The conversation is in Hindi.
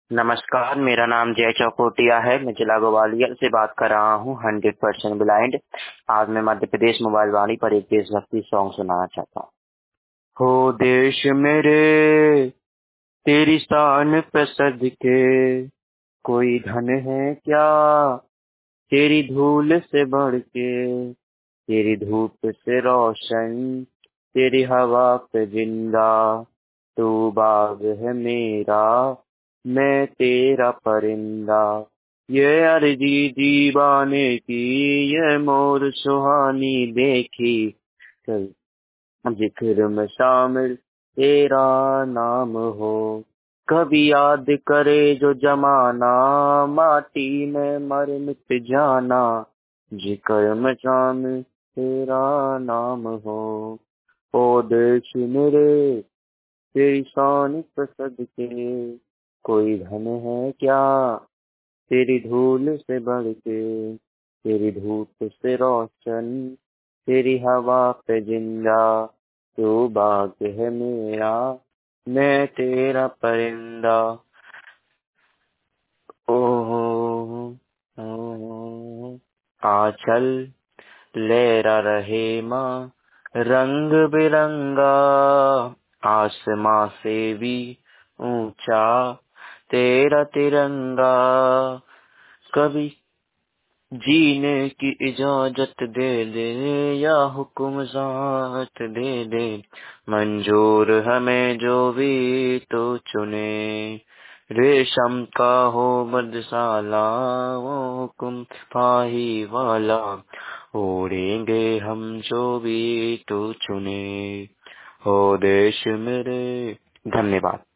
नमस्कार, मेरा नाम जय चौकोटिया है। मैं जिला ग्वालियर से बात कर रहा हूँ 100% ब्लाइंड। आज मैं मध्य प्रदेश मोबाइल वाणी पर एक देशभक्ति सॉन्ग सुनाना चाहता हूँ। हो देश मेरे, तेरी शान पे सदके, कोई धन है क्या तेरी धूल से बढ़ के। तेरी धूप से रोशन, तेरी हवा पे जिंदा, तू बाग है मेरा, मैं तेरा परिंदा। ये अर्जी दीवाने की, ये मोर सुहानी देखी, चल जिक्र में शामिल तेरा नाम हो। कभी याद करे जो जमाना, माटी में मर मिट जाना, जिक्र में शामिल तेरा नाम हो। ओ देश मेरे, तेरी शान पे सदके, कोई धन है क्या तेरी धूल से बढ़ के। तेरी धूप से रोशन, तेरी हवा पे जिंदा, तू बाग है मेरा, मैं तेरा परिंदा। ओ आंचल लहरा रहे माँ, रंग बिरंगा, आसमां से भी ऊंचा तेरा तिरंगा। कभी जीने की इजाजत दे दे, या हुक्म साथ दे दे, मंजूर हमें जो भी तो चुने। रेशम का हो बदसाला, वो हुक्म फाही वाला, ओढ़ेंगे हम जो भी तो चुने। हो देश मेरे। धन्यवाद।